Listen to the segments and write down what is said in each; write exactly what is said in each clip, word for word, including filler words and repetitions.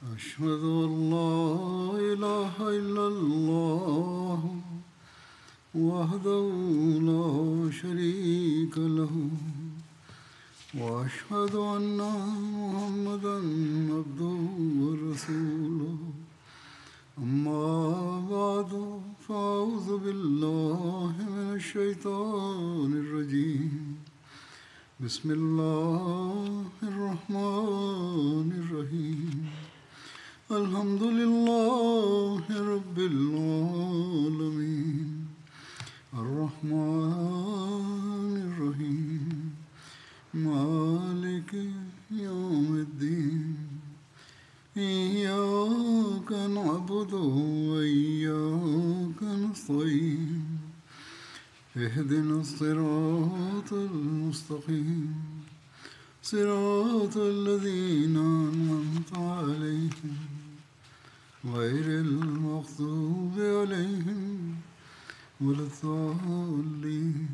أشهد أن لا إله إلا الله وحده لا شريك له وأشهد أن محمدا عبده ورسوله أما بعد فأعوذ بالله من الشيطان الرجيم بسم الله الرحمن الرحيم الحمد لله رب العالمين الرحمن الرحيم مالك يوم الدين إياك نعبد وإياك نستعين اهدنا الصراط المستقيم صراط الذين أنعمت عليهم غير المغضوب عليهم ولا الضالين.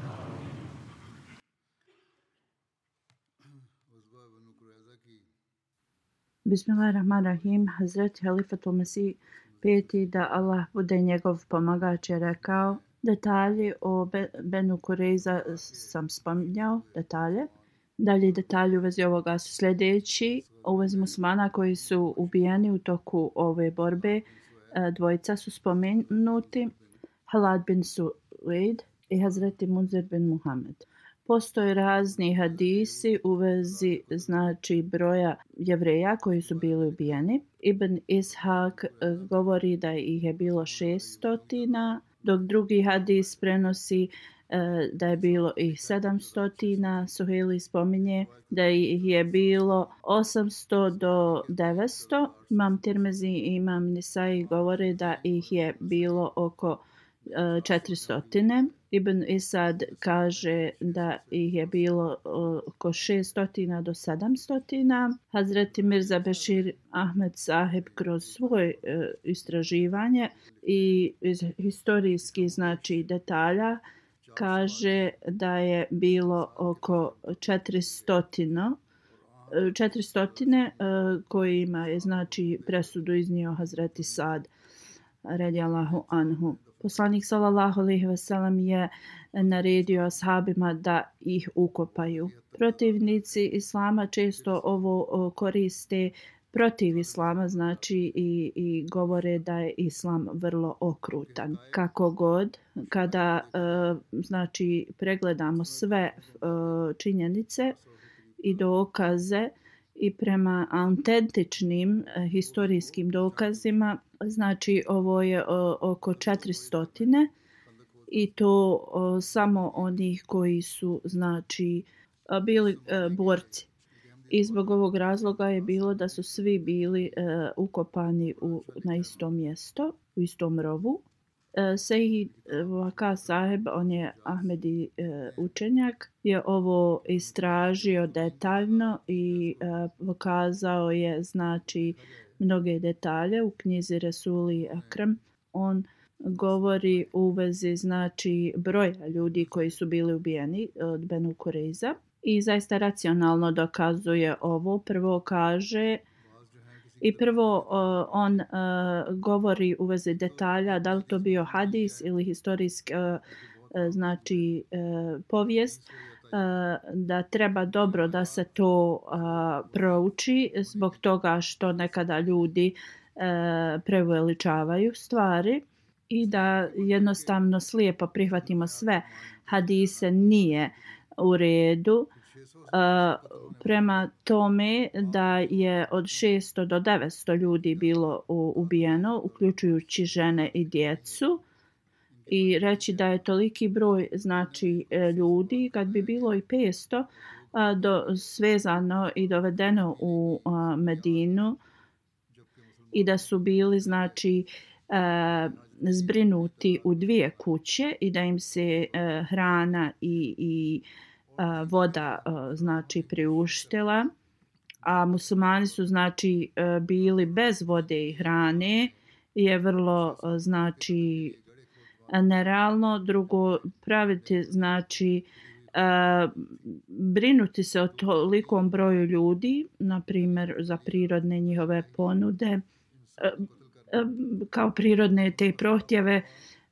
Bismillahirrahmanirrahim. Hazreti Halifatul Mesih peti da Allah bude njegov pomagač je rekao: detalji o Be- Benu Kurejza sam spominjao, detalje. Dalje detalji u vezi ovoga su sljedeći. U vezi muslimana koji su ubijeni u toku ove borbe, dvojica su spomenuti: Halad bin Suwaid i Hazreti Munzir bin Muhammed. Postoje razni hadisi u vezi znači broja Jevreja koji su bili ubijeni. Ibn Ishak govori da ih je bilo šeststotina, dok drugi hadis prenosi da je bilo ih sedamstotina. Suhejli spominje da ih je bilo osamsto do devetsto. Imam Tirmizi i Imam Nisai govore da ih je bilo oko četiristotine. Ibn Isad kaže da ih je bilo oko šeststotina do sedamstotina. Hazreti Mirza Bešir Ahmed Sahib kroz svoje istraživanje i iz historijskih znači detalja kaže da je bilo oko četiristotine kojima je znači presudu iznio Hazreti Sad radijallahu anhu. Poslanik sallallahu alejhi ve sellem je naredio ashabima da ih ukopaju. Protivnici islama često ovo koriste protiv islama, znači i, i govore da je islam vrlo okrutan. Kako god, kada znači pregledamo sve činjenice i dokaze i prema autentičnim historijskim dokazima, znači ovo je o, oko četiristotine i to o, samo onih koji su znači bili e, borci. I zbog ovog razloga je bilo da su svi bili e, ukopani u, na isto mjesto, u istom rovu. E, Sejid Waka Saheb, on je Ahmedi e, učenjak, je ovo istražio detaljno i e, pokazao je znači mnoge detalje u knjizi Resuli Akram. On govori u vezi znači broja ljudi koji su bili ubijeni od Benu Kurejza i zaista racionalno dokazuje ovo. Prvo kaže i prvo uh, on uh, govori u vezi detalja da li to bio hadis ili historijski uh, znači uh, povijest, da treba dobro da se to uh, prouči zbog toga što nekada ljudi uh, preveličavaju stvari i da jednostavno slijepo prihvatimo sve hadise nije u redu. Uh, prema tome da je od šesto do devetsto ljudi bilo u, ubijeno, uključujući žene i djecu. I reći da je toliki broj znači ljudi, kad bi bilo i petsto a, do, svezano i dovedeno u a, Medinu i da su bili znači a, zbrinuti u dvije kuće i da im se a, hrana i, i a, voda a, znači priuštila, a muslimani su znači a, bili bez vode i hrane, je vrlo a, znači nerealno. Drugo, praviti znači brinuti se o tolikom broju ljudi, na primjer za prirodne njihove ponude, kao prirodne te prohtjeve,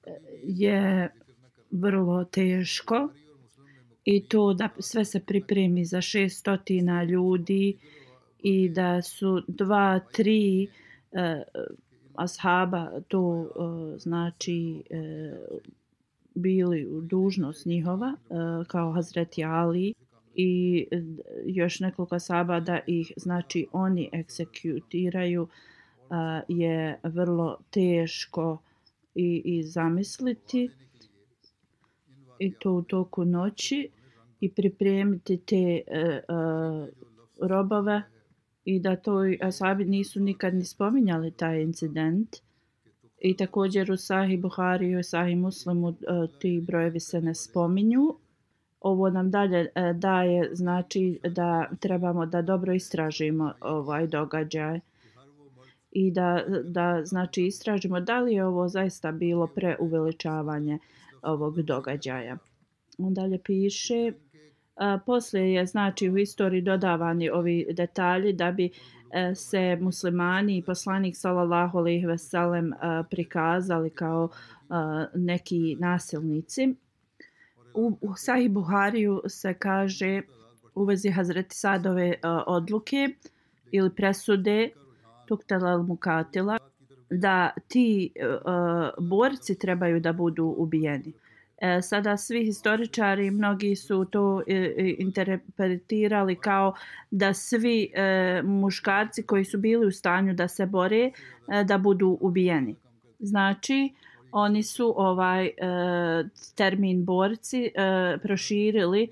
je vrlo teško. I to da sve se pripremi za šestotina ljudi i da su dva, tri eh, ashaba to eh, znači eh, bili u dužnost njihova eh, kao Hazreti Ali i još nekoliko ashaba da ih znači oni egzekutiraju eh, je vrlo teško i, i zamisliti. I to u toku noći i pripremiti te uh, uh, robove i da to ashabi nisu nikad ni spominjali taj incident. I također u Sahih Buhariju i Sahih Muslimu uh, ti brojevi se ne spominju. Ovo nam dalje uh, daje znači da trebamo da dobro istražimo ovaj događaj i da, da znači istražimo da li je ovo zaista bilo preuveličavanje ovog događaja. On dalje piše, a, poslije je znači u istoriji dodavani ovi detalji da bi a, se muslimani i poslanik sallallahu alejhi ve sellem prikazali kao a, neki nasilnici. U, u Sahih Buhariju se kaže u vezi Hazreti Sadove a, odluke ili presude Tuktel al-Mukatila da ti uh, borci trebaju da budu ubijeni. E, sada svi historičari, mnogi su to e, interpretirali kao da svi e, muškarci koji su bili u stanju da se bore, e, da budu ubijeni. Znači, oni su ovaj e, termin borci e, proširili e,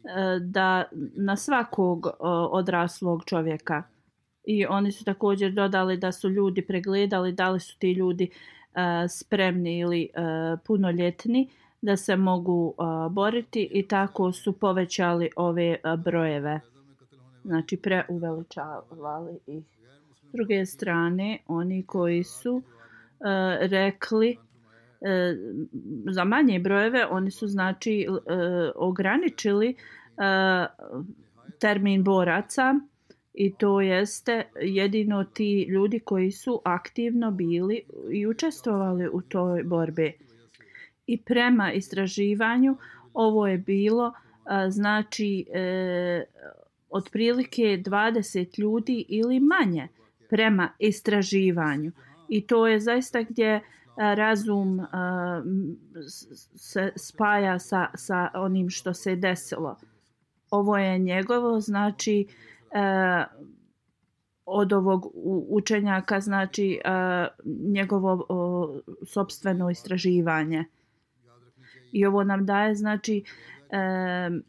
da na svakog e, odraslog čovjeka. I oni su također dodali da su ljudi pregledali da li su ti ljudi uh, spremni ili uh, punoljetni da se mogu uh, boriti i tako su povećali ove uh, brojeve. Znači preuveličavali ih. S druge strane, oni koji su uh, rekli uh, za manje brojeve, oni su znači uh, ograničili uh, termin boraca. I to jeste jedino ti ljudi koji su aktivno bili i učestvovali u toj borbi. I prema istraživanju ovo je bilo znači e, otprilike dvadeset ljudi ili manje prema istraživanju. I to je zaista gdje razum a, se spaja sa, sa onim što se desilo. Ovo je njegovo znači Uh, od ovog učenjaka znači uh, njegovo uh, sopstveno istraživanje. I ovo nam daje znači uh,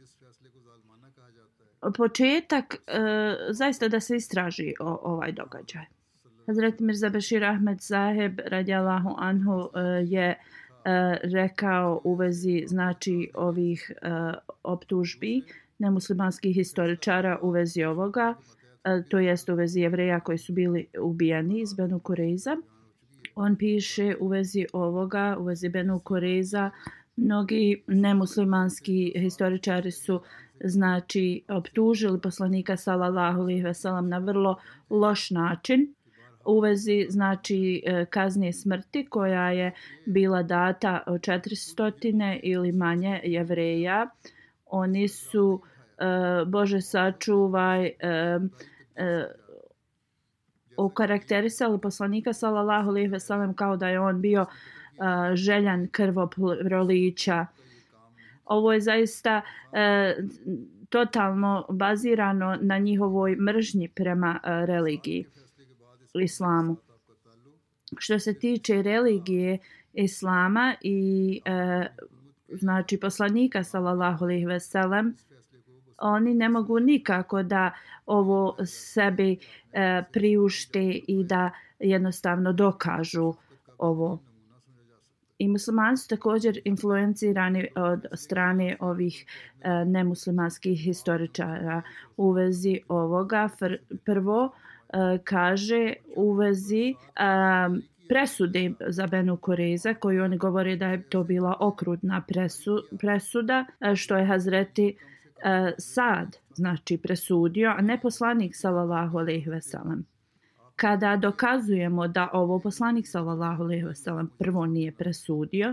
početak uh, zaista da se istraži o, ovaj događaj. Hazret Mirza Bashir Ahmed Saheb radijallahu anhu uh, je uh, rekao u vezi znači ovih uh, optužbi nemuslimanskih historičara u vezi ovoga, to jest u vezi Jevreja koji su bili ubijeni iz Benu Kurejza. On piše u vezi ovoga, u vezi Benu Kurejza, mnogi nemuslimanski historičari su znači optužili poslanika sallallahu alejhi ve sellem na vrlo loš način u vezi znači kazne smrti koja je bila data od četiristo ili manje Jevreja. Oni su, uh, Bože sačuvaj, uh, uh, okarakterisali poslanika sallallahu alejhi ve sellem kao da je on bio uh, željan krvoprolića. Ovo je zaista uh, totalno bazirano na njihovoj mržnji prema uh, religiji, islamu. Što se tiče religije islama i uh, znači poslanika sallallahu alejhi ve sellem, oni ne mogu nikako da ovo sebi e, priušte i da jednostavno dokažu ovo. I muslimani su također influencirani od strane ovih e, nemuslimanskih historičara u vezi ovoga. Fr, prvo e, kaže u vezi e, presude za Benu Kureza, koju oni govore da je to bila okrutna presu, presuda, što je Hazreti uh, Sad znači presudio, a ne poslanik sallallahu alejhi ve sellem. Kada dokazujemo da ovo poslanik sallallahu alejhi ve sellem prvo nije presudio,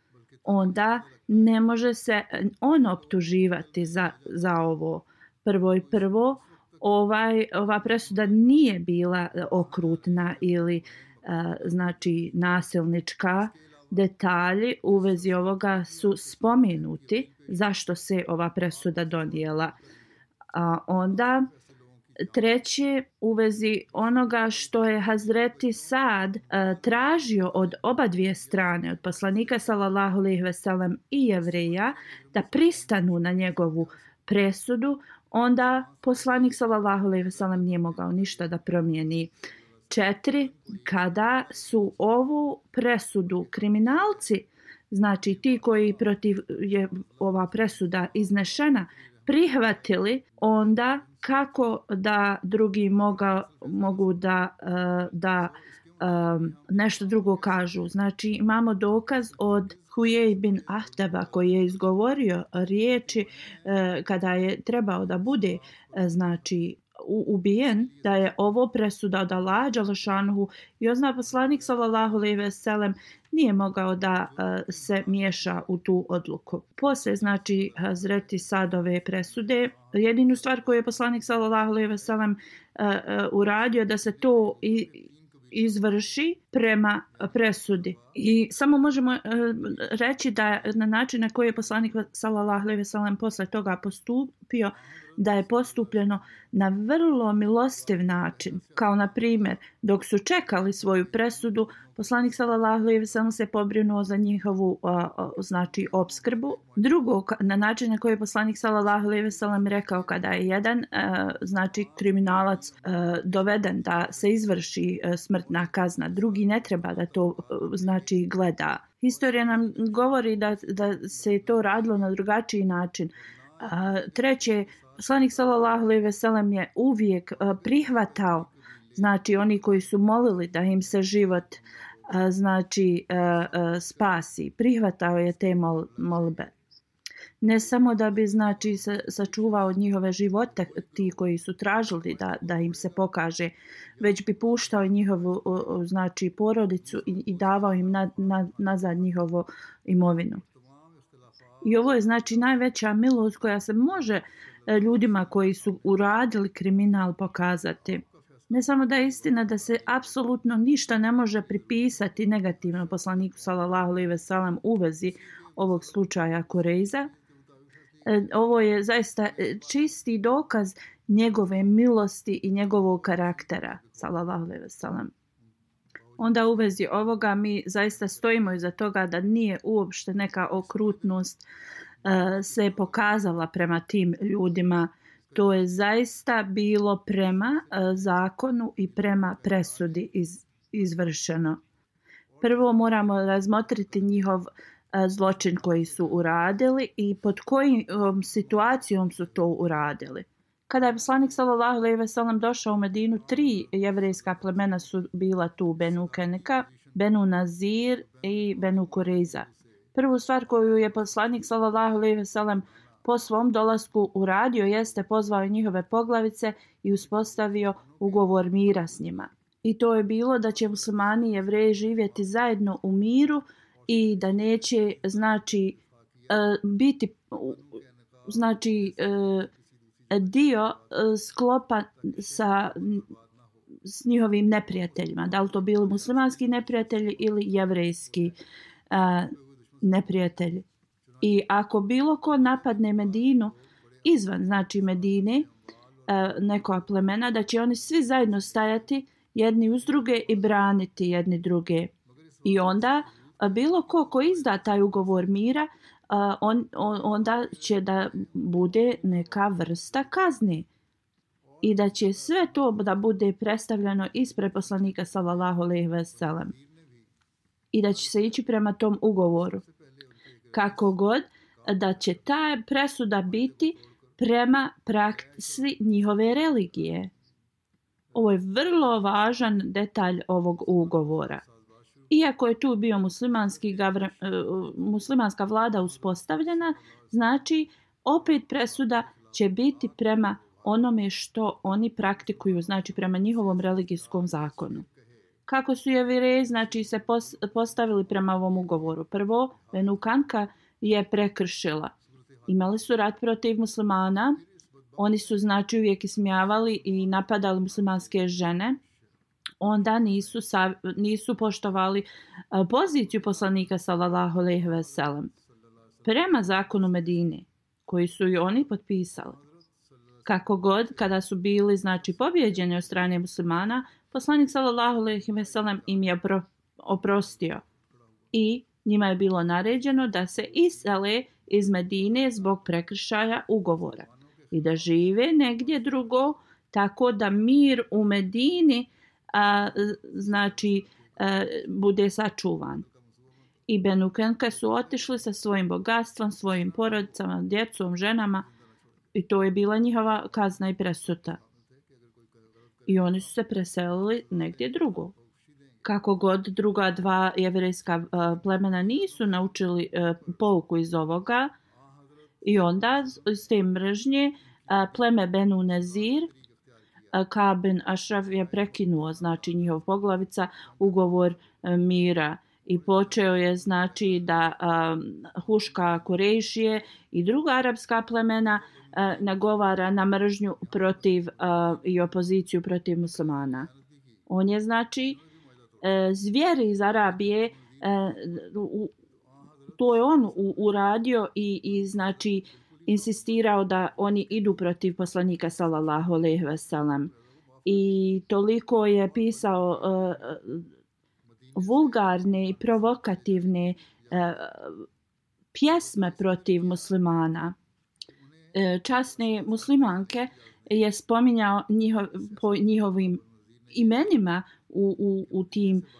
onda ne može se on optuživati za, za ovo. Prvo i prvo, ovaj, ova presuda nije bila okrutna ili uh, znači nasilnička. Detalji u vezi ovoga su spomenuti zašto se ova presuda donijela. A onda treće, u vezi onoga što je Hazreti Sad uh, tražio od oba dvije strane, od poslanika sallallahu alejhi ve sellem i Jevreja, da pristanu na njegovu presudu, onda poslanik sallallahu alejhi ve sellem nije mogao ništa da promijeni. Četiri, kada su ovu presudu kriminalci, znači ti koji protiv je ova presuda iznešena, prihvatili, onda kako da drugi moga, mogu da, da um, nešto drugo kažu. Znači imamo dokaz od Huyej bin Ahtaba koji je izgovorio riječi uh, kada je trebao da bude uh, znači ubijen, da je ovo presuda od Allaha dželešanuhu i ozna poslanik sallallahu alejhi ve sellem nije mogao da uh, se miješa u tu odluku. Poslije znači Hazreti Sadove presude, jedinu stvar koju je poslanik sallallahu alejhi ve sellem uh, uh, uradio da se to i izvrši prema presudi. I samo možemo uh, reći da na način na koji je poslanik sallallahu alejhi ve sellem posle toga postupio, da je postupljeno na vrlo milostiv način. Kao na primjer, dok su čekali svoju presudu, poslanik sallallahu alejhi ve sellem se pobrinuo za njihovu uh, uh, znači opskrbu. Drugo, na način na koji je poslanik sallallahu alejhi ve sellem rekao kada je jedan uh, znači kriminalac uh, doveden da se izvrši uh, smrtna kazna, drugi ne treba da to uh, znači gleda. Historija nam govori da, da se to radilo na drugačiji način. Uh, treće, poslanik sallallahu alejhi ve sellem je uvijek uh, prihvatao, znači oni koji su molili da im se život uh, znači uh, uh, spasi, prihvatao je te mol, molbe. Ne samo da bi znači sa, sačuvao od njihove živote ti koji su tražili da, da im se pokaže, već bi puštao njihovu uh, znači porodicu i, i davao im na, na, nazad njihovu imovinu. I ovo je znači najveća milost koja se može ljudima koji su uradili kriminal pokazati. Ne samo da je istina da se apsolutno ništa ne može pripisati negativno poslaniku sallallahu alejhi ve sellem u vezi ovog slučaja Kureza. Ovo je zaista čisti dokaz njegove milosti i njegovog karaktera sallallahu alejhi ve sellem. Onda u vezi ovoga mi zaista stojimo iza toga da nije uopšte neka okrutnost uh, se pokazala prema tim ljudima. To je zaista bilo prema uh, zakonu i prema presudi iz, izvršeno. Prvo moramo razmotriti njihov uh, zločin koji su uradili i pod kojim um, situacijom su to uradili. Kada je poslanik sallallahu alejhi ve sellem došao u Medinu, tri jevrejska plemena su bila tu, Benu Keneka, Benu Nazir i Benu Kureza. Prvu stvar koju je poslanik sallallahu alejhi ve sellem po svom dolasku uradio jeste pozvao njihove poglavice i uspostavio ugovor mira s njima. I to je bilo da će muslimani i jevreji živjeti zajedno u miru i da neće znači uh, biti znači uh, dio sklopa sa s njihovim neprijateljima, da li to bili muslimanski neprijatelji ili jevrejski uh, neprijatelji. I ako bilo ko napadne Medinu izvan znači Medine, uh, neko plemena, da će oni svi zajedno stajati jedni uz druge i braniti jedni druge. I onda uh, bilo ko ko izda taj ugovor mira, Uh, on, on, onda će da bude neka vrsta kazne i da će sve to da bude predstavljeno ispred poslanika sallallahu alejhi ve sellem i da će se ići prema tom ugovoru. Kako god da će ta presuda biti prema praksi njihove religije. Ovo je vrlo važan detalj ovog ugovora. Iako je tu bio muslimanski gavre, muslimanska vlada uspostavljena, znači opet presuda će biti prema onome što oni praktikuju, znači prema njihovom religijskom zakonu. Kako su Jevreji znači se postavili prema ovom ugovoru? Prvo, Benu Kanka je prekršila. Imali su rat protiv muslimana. Oni su znači uvijek ismijavali i napadali muslimanske žene. Onda nisu, nisu poštovali poziciju poslanika sallallahu alejhi ve sellem prema zakonu Medine koji su i oni potpisali. Kako god, kada su bili znači pobjeđeni od strane muslimana, poslanik sallallahu alejhi ve sellem im je oprostio i njima je bilo naređeno da se isele iz Medine zbog prekršaja ugovora i da žive negdje drugo, tako da mir u Medini a, znači a, bude sačuvan. I Benu Kanka su otišli sa svojim bogatstvom, svojim porodicama, djecom, ženama i to je bila njihova kazna i presuda. I oni su se preselili negdje drugo. Kako god druga dva jevrejska uh, plemena nisu naučili uh, pouku iz ovoga i onda iz te mržnje uh, pleme Benu Nazir uh, Ka'b bin Ashraf je prekinuo znači njihov poglavica ugovor uh, mira i počeo je znači da um, huška Kurejšije i druga arapska plemena uh, nagovara na mržnju protiv uh, i opoziciju protiv muslimana. On je znači uh, zvijeri iz Arabije uh, u, to je on u, uradio i, i znači insistirao da oni idu protiv poslanika sallallahu alejhi ve sellem i toliko je pisao uh, vulgarne i provokativne e, pjesme protiv muslimana. E, časne muslimanke je spominjao njihov, po njihovim imenima u, u, u tim e,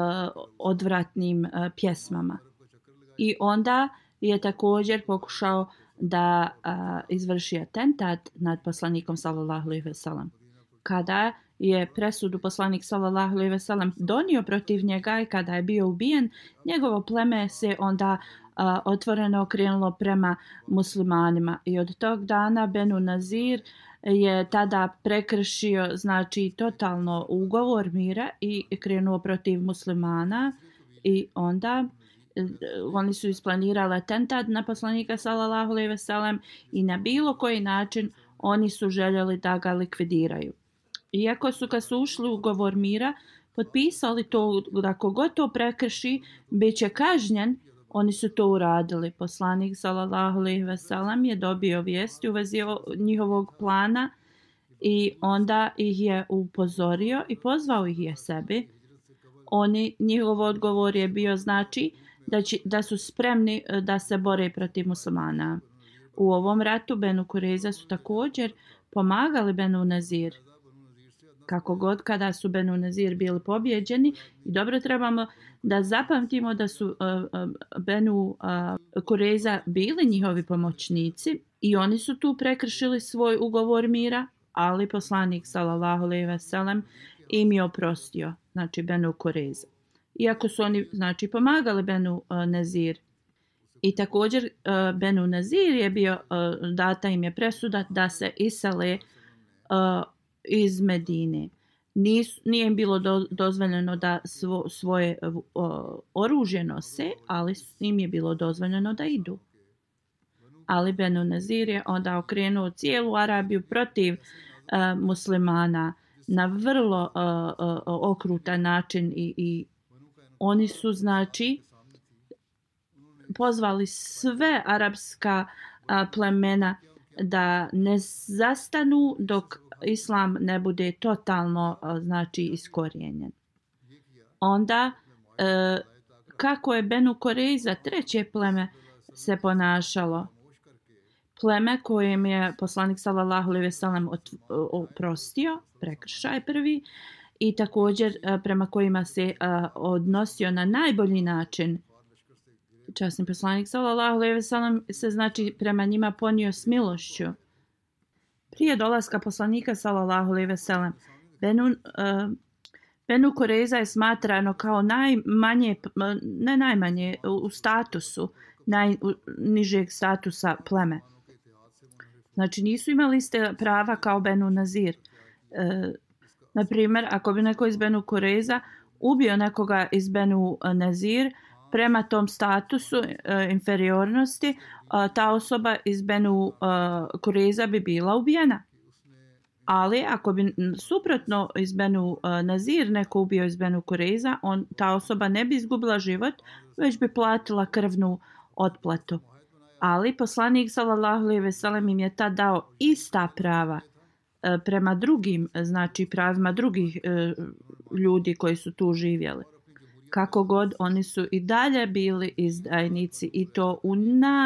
odvratnim e, pjesmama. I onda je također pokušao da e, izvrši atentat nad poslanikom sallallahu alejhi ve sellem. Kada je presudu poslanik sallallahu alejhi ve sellem donio protiv njega i kada je bio ubijen, njegovo pleme se onda a, otvoreno okrenulo prema muslimanima i od tog dana Benu Nazir je tada prekršio znači totalno ugovor mira i krenuo protiv muslimana i onda oni su isplanirali atentat na poslanika sallallahu alejhi ve sellem i na bilo koji način oni su željeli da ga likvidiraju. Iako su kad su ušli u ugovor mira potpisali to da kogod to prekrši bit će kažnjen, oni su to uradili. Poslanik sallallahu alejhi ve sellem je dobio vijesti u vezi njihovog plana i onda ih je upozorio i pozvao ih je sebi. Oni, njihov odgovor je bio znači da, će, da su spremni da se bore protiv muslimana. U ovom ratu Benu Kurejza su također pomagali Benu Nazir. Kako god kada su Benu Nazir bili pobjeđeni i dobro trebamo da zapamtimo da su uh, uh, Benu uh, Kurejza bili njihovi pomoćnici i oni su tu prekršili svoj ugovor mira, ali poslanik sallallahu alejhi ve sellem im je oprostio, znači Benu Kurejza. Iako su oni znači pomagali Benu uh, Nazir. I također uh, Benu Nazir je bio, uh, data im je presuda da se isele uh, iz Medine. Nis, nije im bilo do, dozvoljeno da svo, svoje o, oružje nose, ali im je bilo dozvoljeno da idu. Ali Benu Nazir je onda okrenuo cijelu Arabiju protiv uh, muslimana na vrlo uh, uh, okrutan način i, i oni su znači pozvali sve arapska uh, plemena da ne zastanu dok islam ne bude totalno znači iskorijenjen. Onda e, kako je Benu Kurejza treće pleme se ponašalo? Pleme kojem je poslanik sallallahu alejhi ve sellem oprostio, prekršaj prvi i također e, prema kojima se e, odnosio na najbolji način. Časni poslanik sallallahu alejhi ve sellem se znači prema njima ponio s milošću. Prije dolaska poslanika sallallahu alejhi ve sellem Benu uh, Benu Kureza je smatrano kao najmanje, ne najmanje, u statusu, najnižeg statusa pleme. Znači nisu imali iste prava kao Benu Nazir. E, na primjer, ako bi neko iz Benu Kureza ubio nekoga iz Benu Nazir, prema tom statusu e, inferiornosti, e, ta osoba iz Benu e, Kureza bi bila ubijena. Ali ako bi suprotno iz Benu e, Nazir neko ubio iz Benu Kureza, on, ta osoba ne bi izgubila život, već bi platila krvnu otplatu. Ali poslanik sallallahu alejhi ve sellem im je tad dao ista prava e, prema drugim, znači pravima drugih e, ljudi koji su tu živjeli. Kako god, oni su i dalje bili izdajnici i to u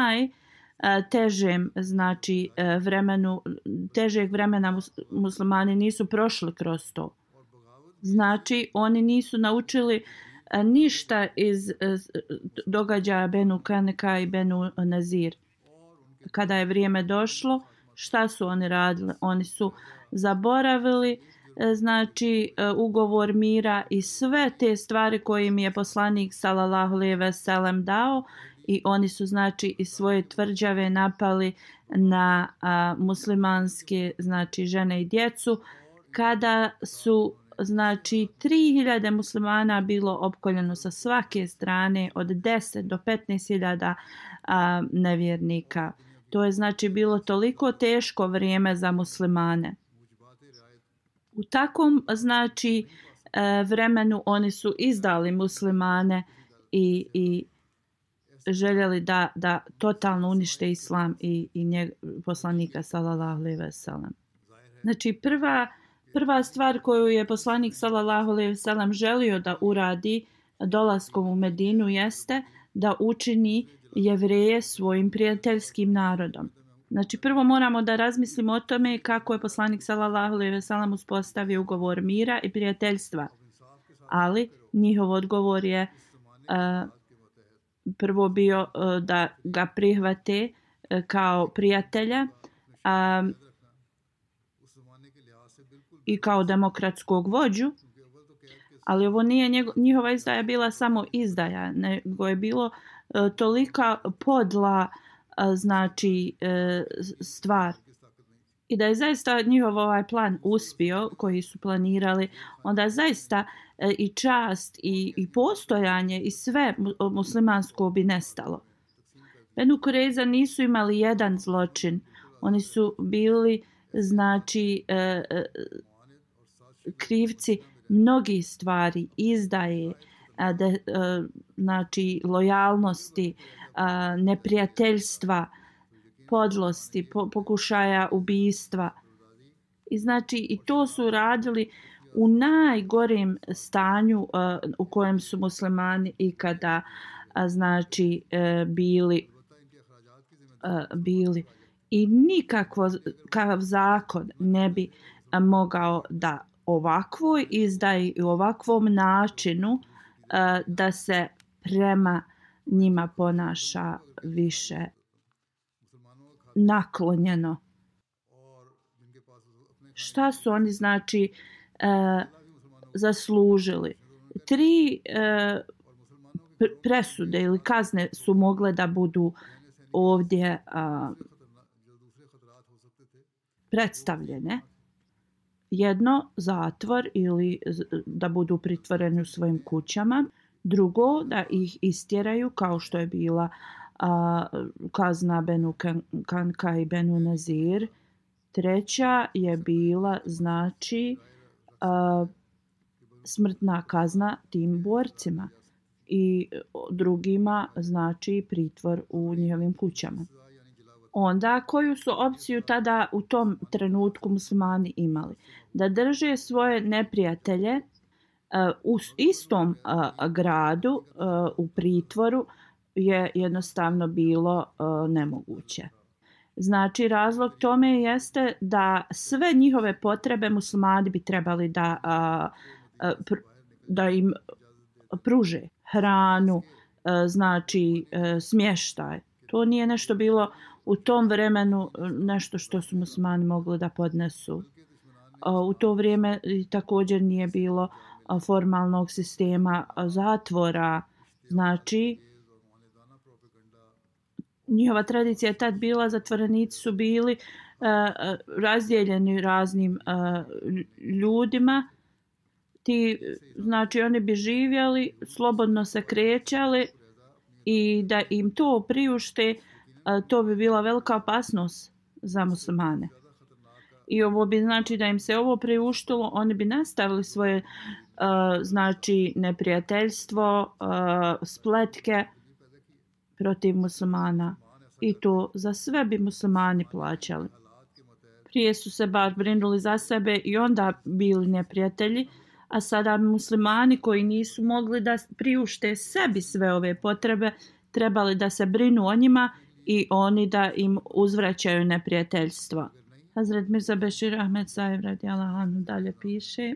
najtežem, znači vremenu, težeg vremena muslimani nisu prošli kroz to. Znači oni nisu naučili ništa iz događaja Benu Kanka i Benu Nazir. Kada je vrijeme došlo, šta su oni radili? Oni su zaboravili znači ugovor mira i sve te stvari koje im je poslanik sallallahu alejhi ve sellem dao i oni su znači i svoje tvrđave napali na a, muslimanske znači žene i djecu kada su znači tri hiljade muslimana bilo opkoljeno sa svake strane od deset do petnaest hiljada nevjernika. To je znači bilo toliko teško vrijeme za muslimane. U takvom znači vremenu oni su izdali muslimane i, i željeli da, da totalno unište islam i, i njeg, poslanika sallallahu alejhi ve sellem. Znači prva, prva stvar koju je poslanik sallallahu alejhi ve sellem želio da uradi dolaskom u Medinu jeste da učini Jevreje svojim prijateljskim narodom. Znači prvo moramo da razmislimo o tome kako je poslanik sallallahu alejhi ve sellem uspostavio ugovor mira i prijateljstva. Ali njihov odgovor je uh, prvo bio uh, da ga prihvate uh, kao prijatelja um, i kao demokratskog vođu. Ali ovo nije njego, njihova izdaja bila samo izdaja, nego je bilo uh, tolika podla znači stvar. I da je zaista njihov ovaj plan uspio koji su planirali, onda zaista i čast i, i postojanje i sve muslimansko bi nestalo. Benu Kureza nisu imali jedan zločin. Oni su bili znači krivci mnogih stvari, izdaje, de, znači lojalnosti, neprijateljstva, podlosti, po, pokušaja ubijstva. I znači i to su radili u najgorem stanju uh, u kojem su muslimani ikada uh, znači uh, bili uh, bili i nikakav zakon ne bi uh, mogao da ovakvoj izdaji i ovakvom načinu uh, da se prema njima ponaša više naklonjeno. Šta su oni znači e, zaslužili? Tri e, presude ili kazne su mogle da budu ovdje a, predstavljene. Jedno, zatvor ili da budu pritvoreni u svojim kućama. Drugo, da ih istjeraju kao što je bila a, kazna Benu Kanka i Benu Nazir. Treća je bila znači a, smrtna kazna tim borcima i drugima znači pritvor u njihovim kućama. Onda koju su opciju tada u tom trenutku muslimani imali? Da drže svoje neprijatelje u istom gradu u pritvoru je jednostavno bilo nemoguće. Znači razlog tome jeste da sve njihove potrebe muslimani bi trebali da, da im pruže hranu, znači smještaj. To nije nešto bilo u tom vremenu nešto što su muslimani mogli da podnesu. U to vrijeme također nije bilo formalnog sistema zatvora. Znači, njihova tradicija je tad bila, zatvorenici su bili uh, razdijeljeni raznim uh, ljudima. Ti, znači, oni bi živjeli, slobodno se krećali i da im to priušte, uh, to bi bila velika opasnost za muslimane. I ovo bi znači da im se ovo priuštilo, oni bi nastavili svoje uh, znači neprijateljstvo, uh, spletke protiv muslimana. I to za sve bi muslimani plaćali. Prije su se bar brinuli za sebe i onda bili neprijatelji, a sada muslimani koji nisu mogli da priušte sebi sve ove potrebe, trebali da se brinu o njima i oni da im uzvraćaju neprijateljstvo. Hazret Mirza Bešir Ahmed Sahib radijallahu anhu dalje piše: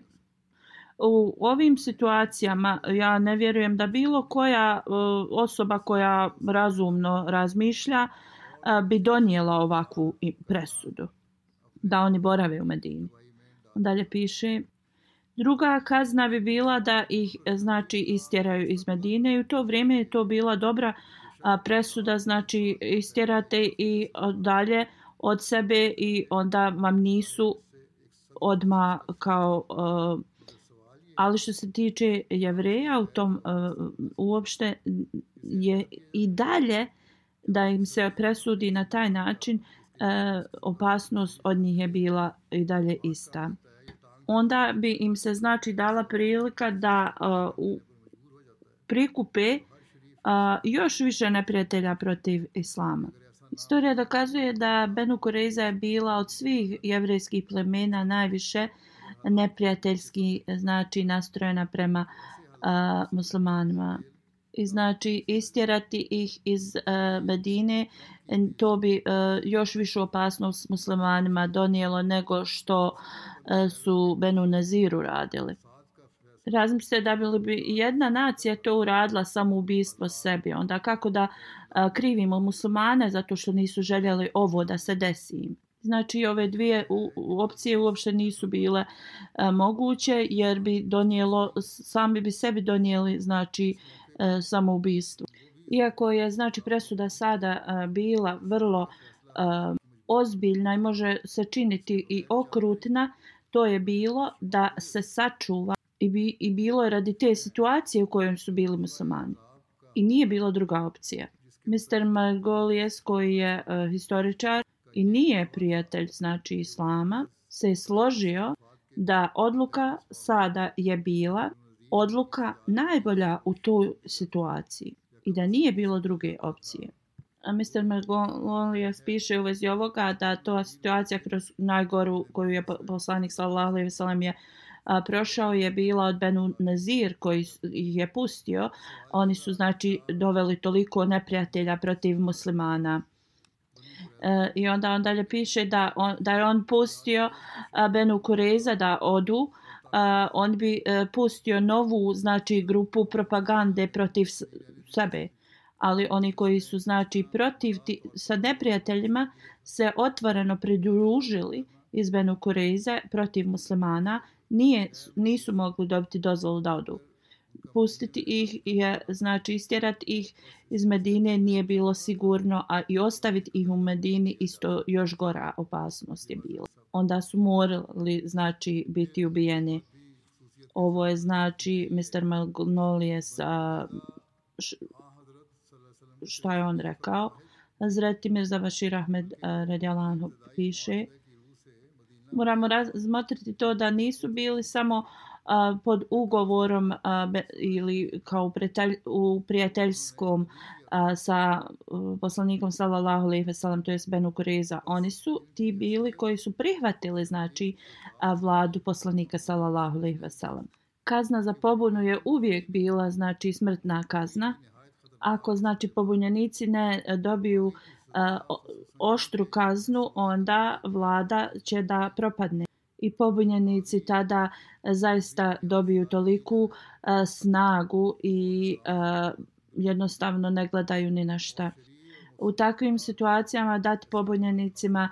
u ovim situacijama ja ne vjerujem da bilo koja uh, osoba koja razumno razmišlja uh, bi donijela ovakvu presudu da oni borave u Medini. Dalje piše: druga kazna bi bila da ih znači istjeraju iz Medine i u to vrijeme je to bila dobra uh, presuda, znači istjerate i dalje od sebe i onda vam nisu odmah kao uh, ali što se tiče Jevreja u tom uh, uopšte je i dalje da im se presudi na taj način, uh, opasnost od njih je bila i dalje ista. Onda bi im se znači dala prilika da uh, u, prikupe uh, još više neprijatelja protiv islama. Istorija dokazuje da Benu Kurejza je bila od svih jevrejskih plemena najviše neprijateljski, znači nastrojena prema uh, muslimanima. I znači istjerati ih iz uh, Medine, to bi uh, još više opasnost muslimanima donijelo nego što uh, su Benu Naziru radili. Razmislite da bi li jedna nacija to uradila samoubistvo sebi, onda kako da uh, krivimo muslimane zato što nisu željeli ovo da se desi. Znači ove dvije u, u opcije uopšte nisu bile uh, moguće jer bi donijelo, sami bi sebi donijeli znači uh, samoubistvo. Iako je znači presuda sada uh, bila vrlo uh, ozbiljna i može se činiti i okrutna, to je bilo da se sačuva i, bi, i bilo je radi te situacije u kojoj su bili muslimani. I nije bilo druga opcija. mister Margolies koji je uh, historičar i nije prijatelj znači islama, se je složio da odluka sada je bila odluka najbolja u toj situaciji i da nije bilo druge opcije. A mister Margolies piše u vezi ovoga da to situacija kroz najgoru koju je poslanik sallallahu alejhi ve sellem je a, prošao je bila od Benu Nazir koji ih je pustio. Oni su znači doveli toliko neprijatelja protiv muslimana. E, I onda on dalje piše da, on, da je on pustio a, Benu Kurejza da odu. A, on bi a, pustio novu znači grupu propagande protiv sebe. Ali oni koji su znači protiv ti, sa neprijateljima se otvoreno pridružili iz Benu Kurejze protiv muslimana, nije, nisu mogli dobiti dozvolu da odu. Pustiti ih je, znači istjerati ih iz Medine nije bilo sigurno, a i ostaviti ih u Medini isto još gora opasnost je bila. Onda su morali znači biti ubijeni. Ovo je znači mister Margolies šta je on rekao. Hazreti Mirza Bešir Ahmed radijallahu anhu piše: moramo razmotriti to da nisu bili samo uh, pod ugovorom uh, be, ili kao pretelj, u prijateljskom uh, sa uh, poslanikom sallallahu alejhi ve sellem, to jest Benu Kurejza. Oni su ti bili koji su prihvatili znači uh, vladu poslanika sallallahu alejhi ve sellem. Kazna za pobunu je uvijek bila znači smrtna kazna. Ako znači pobunjenici ne dobiju uh, oštru kaznu, onda vlada će da propadne. I pobunjenici tada uh, zaista dobiju toliku uh, snagu i uh, jednostavno ne gledaju ni na šta. U takvim situacijama dati pobunjenicima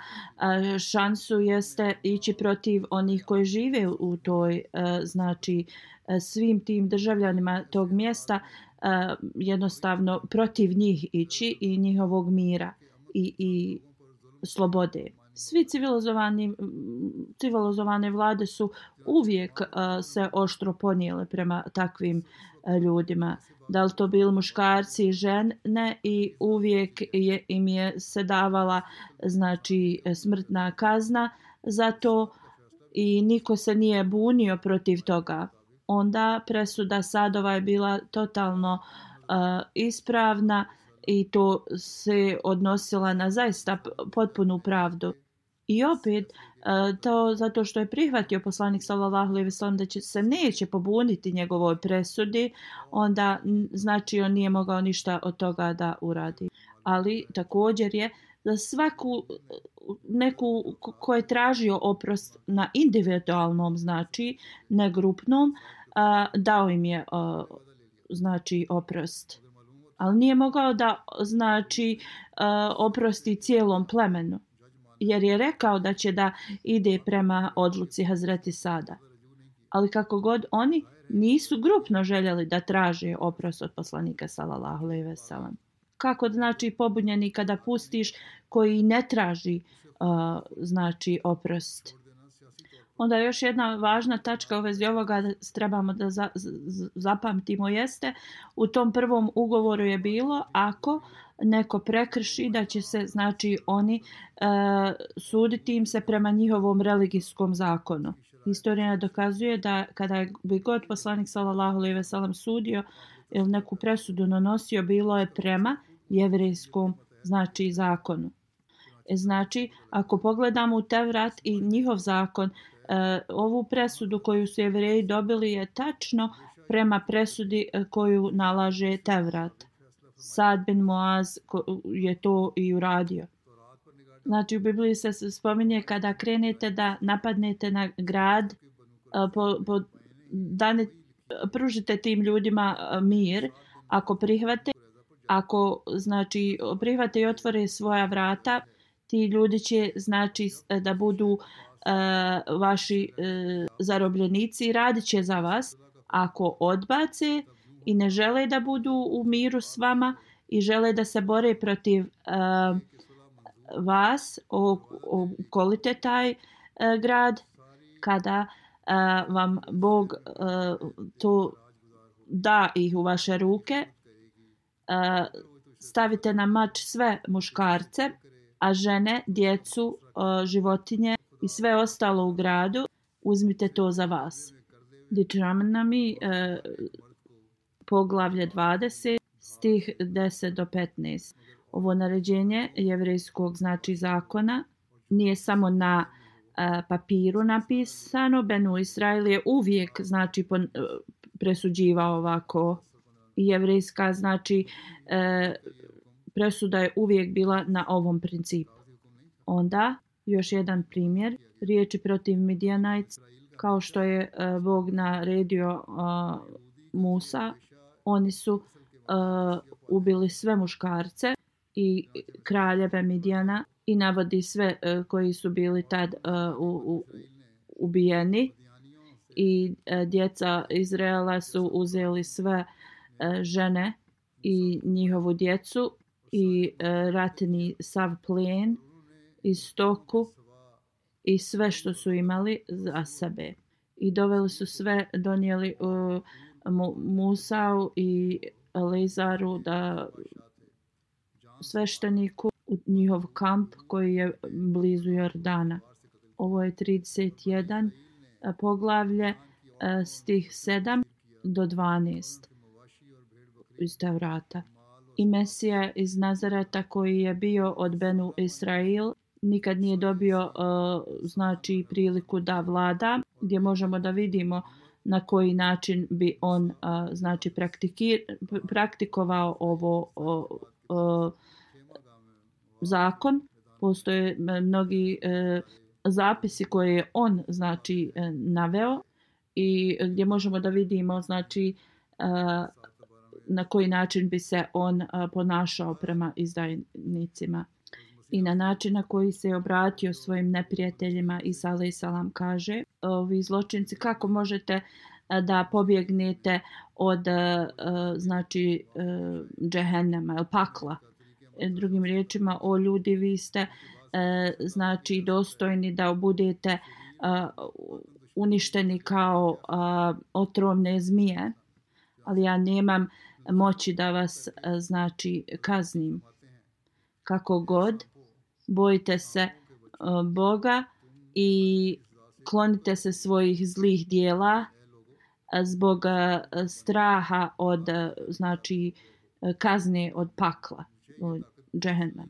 šansu jeste ići protiv onih koji žive u toj, znači svim tim državljanima tog mjesta, jednostavno protiv njih ići i njihovog mira i, i slobode. Svi civilizovani, civilizovane vlade su uvijek uh, se oštro ponijele prema takvim uh, ljudima. Da li to bili muškarci i žene, i uvijek je, im je se davala znači smrtna kazna za to i niko se nije bunio protiv toga. Onda presuda Sadova je bila totalno uh, ispravna i to se odnosila na zaista potpunu pravdu. I opet to zato što je prihvatio poslanik sallallahu alejhi ve sellem da će se neće pobuniti njegovoj presudi, onda znači on nije mogao ništa od toga da uradi. Ali također je za svaku neku ko je tražio oprost na individualnom, znači ne grupnom, dao im je znači oprost. Ali nije mogao da znači oprosti cijelom plemenu, jer je rekao da će da ide prema odluci Hazreti Sada. Ali kako god, oni nisu grupno željeli da traže oprost od poslanika sallallahu alejhi ve sellem. Kako znači pobunjeni kada pustiš koji ne traži uh, znači oprost. Onda još jedna važna tačka u vezi ovoga da trebamo da za, z, zapamtimo jeste, u tom prvom ugovoru je bilo ako neko prekrši da će se znači oni e, suditi im se prema njihovom religijskom zakonu. Historija dokazuje da kada bi god poslanik sallallahu alejhi ve sellem sudio ili neku presudu donosio, bilo je prema jevrejskom znači zakonu. E, znači ako pogledamo u Tevrat i njihov zakon, e, ovu presudu koju su Jevreji dobili je tačno prema presudi koju nalaže Tevrat. Sad bin Muaz je to i uradio. Znači u Bibliji se spominje kada krenete da napadnete na grad, po, po, da ne pružite tim ljudima mir, ako prihvate, ako znači prihvate i otvore svoja vrata, ti ljudi će znači da budu uh, vaši uh, zarobljenici i radit će za vas. Ako odbace i ne žele da budu u miru s vama i žele da se bore protiv uh, vas, okolite taj uh, grad, kada uh, vam Bog uh, to da ih u vaše ruke, uh, stavite na mač sve muškarce, a žene, djecu, uh, životinje i sve ostalo u gradu, uzmite to za vas. Deuteronomy uh, poglavlje dvadeset, stih deset do petnaest. Ovo naređenje jevrejskog znači zakona nije samo na uh, papiru napisano. Benu Israil je uvijek znači pon, uh, presuđivao ovako. Jevrejska znači uh, presuda je uvijek bila na ovom principu. Onda još jedan primjer, riječi protiv Midjanajca, kao što je uh, Bog naredio uh, Musa, oni su uh, ubili sve muškarce i kraljeve Midjana i navodi sve uh, koji su bili tad uh, u, u, ubijeni i uh, djeca Izraela su uzeli sve uh, žene i njihovu djecu i uh, ratni sav plijen i stoku i sve što su imali za sebe. I doveli su sve, donijeli uh, Musau i Eleazaru da svešteniku u njihov kamp koji je blizu Jordana. Ovo je trideset jedan poglavlje, stih sedam do dvanaest iz Tevrata. I Mesija iz Nazareta koji je bio od Benu Israil nikad nije dobio uh, znači priliku da vlada, gdje možemo da vidimo na koji način bi on uh, znači praktiki, praktikovao ovo uh, uh, zakon. Postoje mnogi uh, zapisi koje je on znači uh, naveo i gdje možemo da vidimo znači uh, na koji način bi se on ponašao prema izdajnicima. I na način na koji se je obratio svojim neprijateljima. Isa alejhi selam kaže, ovi zločinci, kako možete da pobjegnete od znači džehennema ili pakla. Drugim riječima, o ljudi, vi ste znači dostojni da budete uništeni kao otrovne zmije, ali ja nemam moći da vas znači kaznim. Kako god, bojite se Boga i klonite se svojih zlih dijela zbog straha od znači kazne od pakla, od džehennema.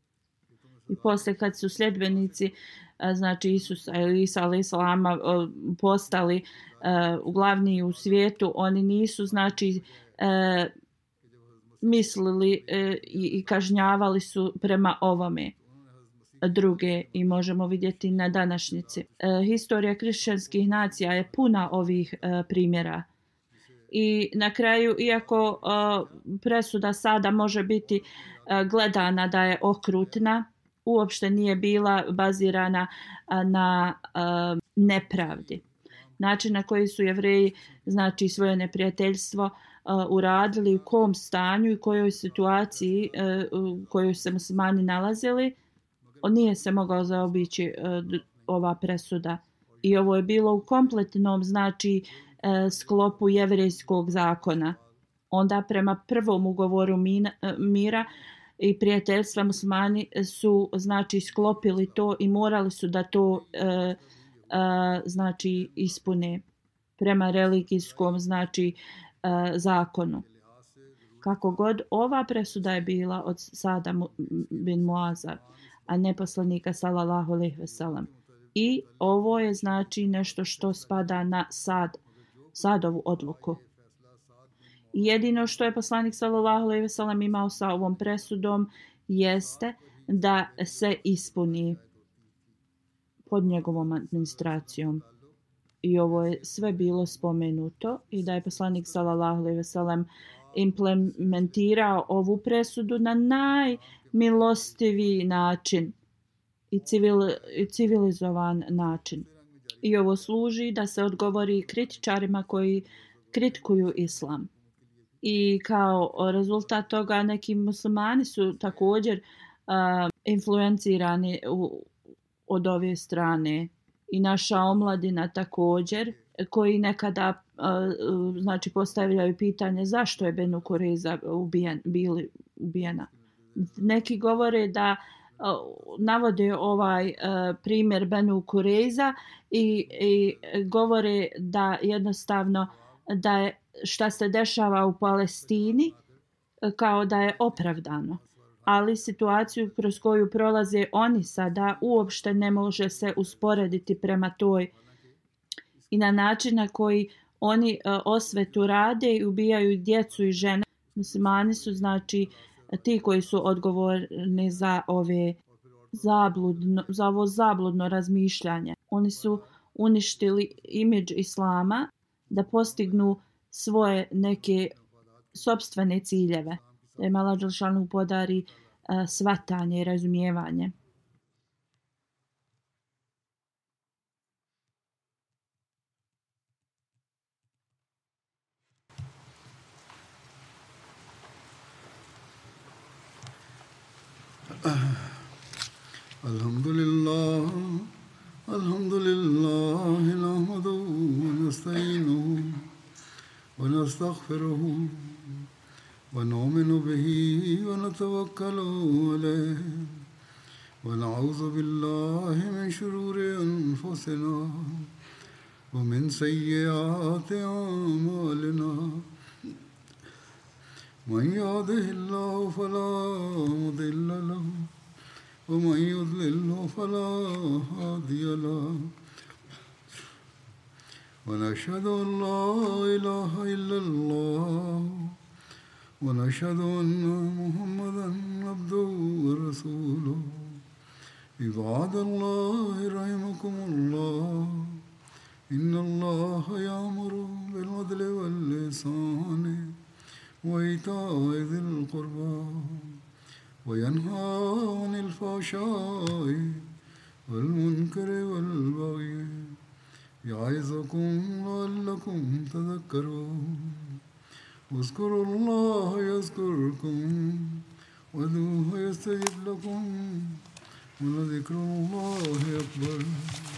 I poslije kad su sljedbenici znači Isusa ili Isa alejhi selama postali uh, glavni u svijetu, oni nisu znači uh, mislili uh, i, i kažnjavali su prema ovome druge i možemo vidjeti na današnjici. Uh, historija kršćanskih nacija je puna ovih uh, primjera. I na kraju, iako uh, presuda sada može biti uh, gledana da je okrutna, uopšte nije bila bazirana uh, na uh, nepravdi. Način na koji su Jevreji znači svoje neprijateljstvo uh, uradili, u kom stanju i kojoj situaciji uh, u kojoj se muslimani nalazili, nije se mogao zaobići uh, ova presuda. I ovo je bilo u kompletnom znači uh, sklopu jevrejskog zakona. Onda prema prvom ugovoru mina, uh, mira i prijateljstva muslimani su znači sklopili to i morali su da to uh, uh, znači ispune prema religijskom znači uh, zakonu. Kako god, ova presuda je bila od Sada bin Muaza, a ne poslanika sallallahu alejhi ve sellem. I ovo je znači nešto što spada na Sad, Sadovu odluku. Jedino što je poslanik sallallahu alejhi ve sellem imao sa ovom presudom jeste da se ispuni pod njegovom administracijom. I ovo je sve bilo spomenuto i da je poslanik sallallahu alejhi ve sellem implementirao ovu presudu na najmilostiviji način i, civil, i civilizovan način. I ovo služi da se odgovori kritičarima koji kritikuju islam. I kao rezultat toga neki muslimani su također uh, influencirani u, od ove strane i naša omladina također, koji nekada uh, znači postavljaju pitanje zašto je Benu Kurejza ubijen, bili ubijena. Neki govore da uh, navode ovaj uh, primjer Benu Kurejza i, i govore da jednostavno da je šta se dešava u Palestini kao da je opravdano. Ali situaciju kroz koju prolaze oni sada uopšte ne može se usporediti prema toj i na način na koji oni osvetu rade i ubijaju djecu i žene. Muslimani su znači ti koji su odgovorni za ove zabludno, za ovo zabludno razmišljanje. Oni su uništili imidž islama da postignu svoje neke sopstvene ciljeve. Da im Allah dželešanu podari uh, svatanje i razumijevanje. Alhamdulillah, alhamdulillah, nahmaduhu wa nasta'inuhu ونستغفره ونؤمن به ونتوكل عليه ونعوذ بالله من شرور أنفسنا ومن سيئات أعمالنا من يهده الله فلا مضل له ومن يضلل فلا هادي له ونشهد أن لا إله إلا الله ونشهد أن محمدا عبده ورسوله عباد الله رحمكم الله إن الله يأمر بالعدل والإحسان وإيتاء ذي القربى وينهى عن الفحشاء والمنكر والبغي يعظكم لعلكم تذكرون واذكروا الله يذكركم وادعوه يستجب لكم ولذكر الله أكبر.